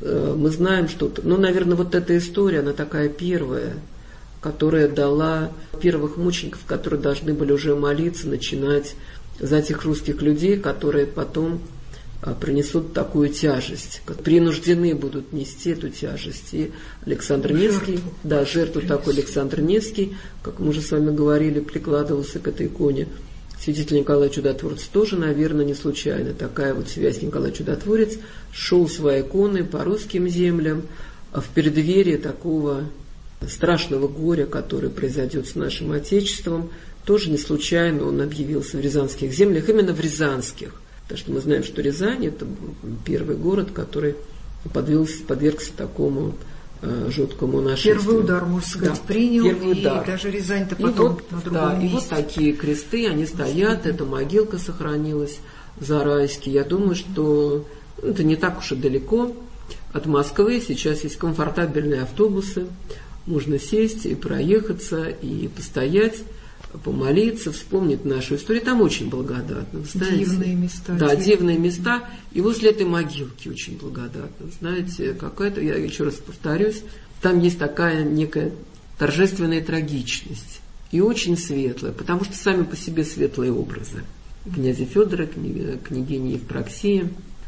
Мы знаем, что... наверное, вот эта история, она такая первая, которая дала первых мучеников, которые должны были уже молиться, начинать за тех русских людей, которые потом принесут такую тяжесть, принуждены будут нести эту тяжесть. И Александр Невский, жертву такой Александр Невский, как мы уже с вами говорили, прикладывался к этой иконе. Святитель Николай Чудотворец тоже, наверное, не случайно. Такая вот связь. Николай Чудотворец шел своей иконой по русским землям в преддверии такого страшного горя, которое произойдет с нашим Отечеством. Тоже не случайно он объявился в рязанских землях, именно в рязанских. Потому что мы знаем, что Рязань – это первый город, который подвергся такому жуткому нашествию. Первый удар, можно сказать, принял, первый удар. И даже Рязань-то потом на другом месте. И вот такие кресты, они стоят, эта могилка сохранилась в Зарайске. Я думаю, что это не так уж и далеко от Москвы. Сейчас есть комфортабельные автобусы, можно сесть и проехаться, и постоять, помолиться, вспомнить нашу историю. Там очень благодатно. Знаете? Дивные места. Да, дивные места. И возле этой могилки очень благодатно. Знаете, какая-то, я еще раз повторюсь, там есть такая некая торжественная трагичность. И очень светлая, потому что сами по себе светлые образы. Князя Федора, княгини Евпроксии.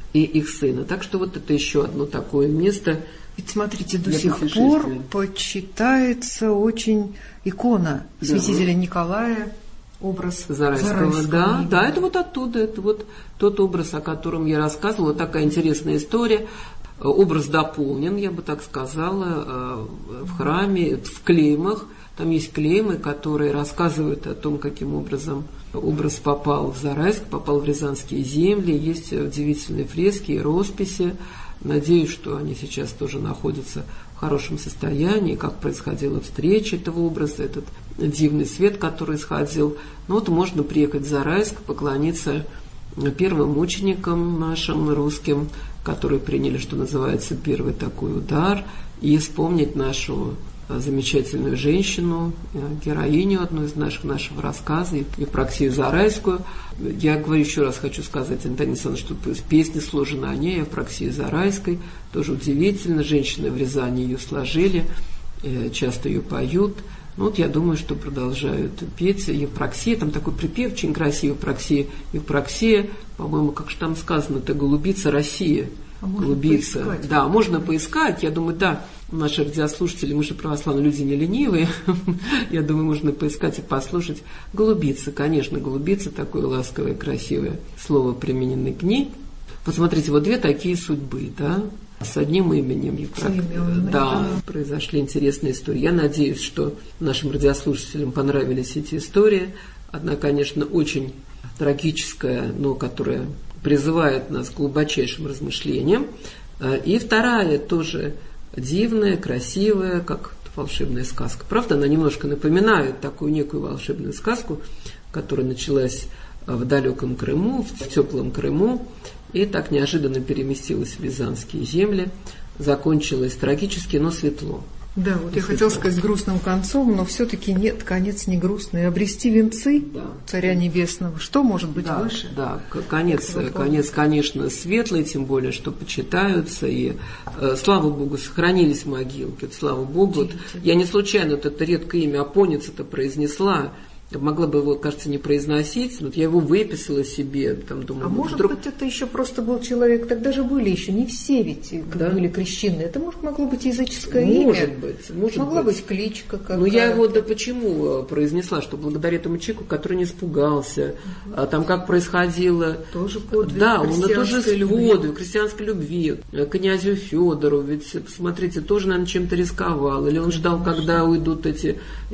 и их сына. Так что вот это еще одно такое место. Ведь смотрите, до сих пор почитается очень икона святителя Николая, образ Зарайского. Да, это вот оттуда, это вот тот образ, о котором я рассказывала, такая интересная история. Образ дополнен, я бы так сказала, в храме, в клеймах. Там есть клеймы, которые рассказывают о том, каким образом образ попал в Зарайск, попал в Рязанские земли. Есть удивительные фрески и росписи. Надеюсь, что они сейчас тоже находятся в хорошем состоянии, как происходила встреча этого образа, этот дивный свет, который исходил. Ну вот можно приехать в Зарайск, поклониться первым мученикам нашим русским, которые приняли, что называется, первый такой удар, и вспомнить нашу замечательную женщину, героиню одну из нашего рассказа, Евпроксию Зарайскую. Я говорю, еще раз хочу сказать, Антонина Александровна, что песня сложена о ней, Евпроксии Зарайской, тоже удивительно, женщины в Рязани ее сложили, часто ее поют. Ну, вот я думаю, что продолжают петь Евпроксия, там такой припев очень красивый, Евпроксия, по-моему, как же там сказано, это голубица Россия. Голубица. Поискать. Да, можно поискать. Я думаю, да, наши радиослушатели, мы же православные люди не ленивые. Я думаю, можно поискать и послушать. Голубица, конечно, голубица, такое ласковое, красивое слово, примененное к ней. Вот смотрите, вот две такие судьбы, да, с одним именем. Да, произошли интересные истории. Я надеюсь, что нашим радиослушателям понравились эти истории. Одна, конечно, очень трагическая, но которая призывает нас к глубочайшим размышлениям. И вторая тоже дивная, красивая, как волшебная сказка. Правда, она немножко напоминает такую некую волшебную сказку, которая началась в далеком Крыму, в теплом Крыму, и так неожиданно переместилась в Рязанские земли, закончилась трагически, но светло. Да, вот я хотела сказать с грустным концом, но все-таки нет, конец не грустный. Обрести венцы Царя Небесного, что может быть выше? Да, конец, конечно, светлый, тем более, что почитаются, и слава Богу, сохранились могилки, слава Богу. Я не случайно вот это редкое имя Апонец-то произнесла. Могла бы его, кажется, не произносить, вот я его выписала себе, там, думаю, может быть, это еще просто был человек, тогда же были еще не все ведь были крещены, это могло быть языческое имя, могла быть кличка какая-то. Ну, я его, почему произнесла, что благодаря этому человеку, который не испугался, там как происходило... Тоже подвиг христианской любви, князю Федору, ведь, посмотрите, тоже, наверное, чем-то рисковал, или он ждал, когда уйдут эти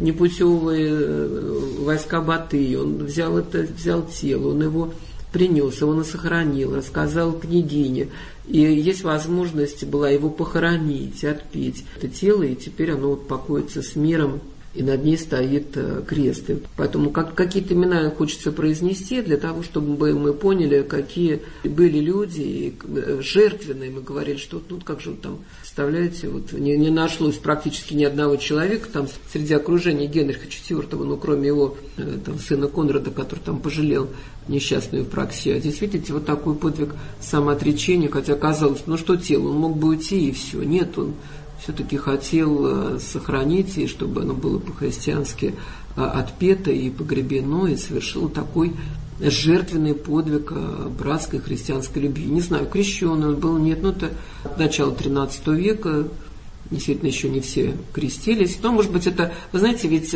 непутевые войска Батыя, он взял тело, он его принес, его сохранил, рассказал княгине, и есть возможность была его похоронить, отпеть это тело, и теперь оно вот покоится с миром, и над ней стоит крест. И поэтому какие-то имена хочется произнести для того, чтобы мы поняли, какие были люди жертвенные. Мы говорили, что как же там, представляете, вот не нашлось практически ни одного человека там среди окружения Генриха IV, ну кроме его там, сына Конрада, который там пожалел несчастную Евпроксию. А здесь, видите, вот такой подвиг самоотречения, хотя казалось, ну что тело, он мог бы уйти и все. Нет, он все-таки хотел сохранить, и чтобы оно было по-христиански отпето и погребено, и совершил такой жертвенный подвиг братской христианской любви. Не знаю, крещеный он был, нет, это начало XIII века, действительно еще не все крестились. Но, может быть, это, вы знаете, ведь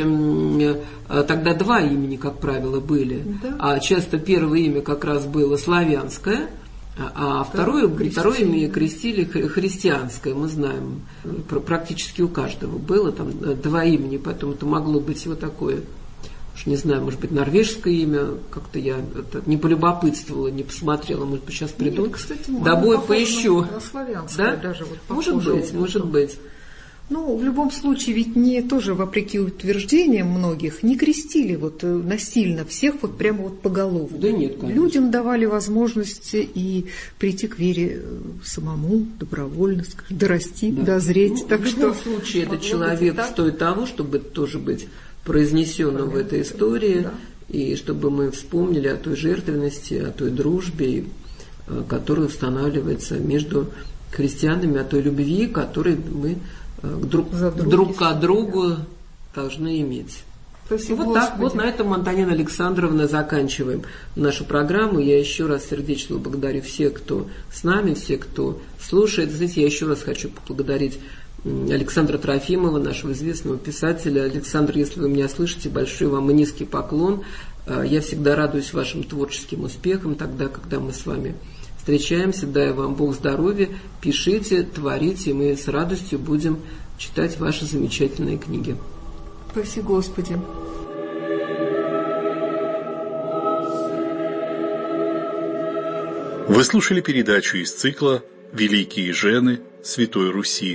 тогда два имени, как правило, были, а часто первое имя как раз было славянское, а второе имя крестили христианское, мы знаем, практически у каждого было там два имени, поэтому это могло быть вот такое, уж не знаю, может быть, норвежское имя, как-то я не полюбопытствовала, не посмотрела, может быть, сейчас приду, домой поищу. Да? Даже вот может быть. Ну, в любом случае, ведь не тоже, вопреки утверждениям многих, не крестили вот насильно всех вот прямо вот поголовно. Да нет, конечно. Людям давали возможность и прийти к вере самому, добровольно, дорасти, дозреть. Ну, так в любом случае, этот человек стоит того, чтобы тоже быть произнесенным в этой истории, и чтобы мы вспомнили о той жертвенности, о той дружбе, которая устанавливается между христианами, о той любви, которой мы друг к другу должны иметь. Спасибо, вот так, вот на этом, Антонина Александровна, заканчиваем нашу программу. Я еще раз сердечно благодарю всех, кто с нами, всех, кто слушает. Знаете, я еще раз хочу поблагодарить Александра Трофимова, нашего известного писателя. Александр, если вы меня слышите, большой вам и низкий поклон. Я всегда радуюсь вашим творческим успехам, тогда, когда мы с вами встречаемся. Дай вам Бог здоровья, пишите, творите, и мы с радостью будем читать ваши замечательные книги. Спаси Господи. Вы слушали передачу из цикла «Великие жены Святой Руси».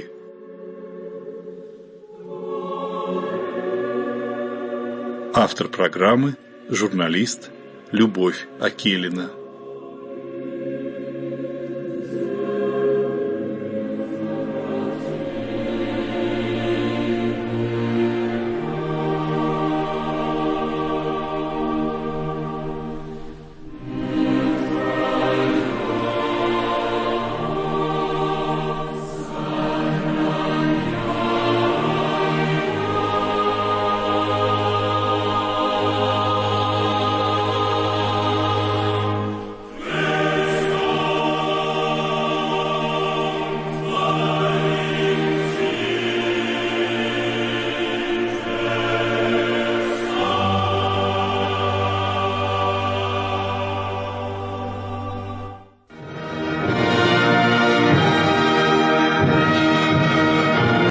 Автор программы – журналист Любовь Акелина.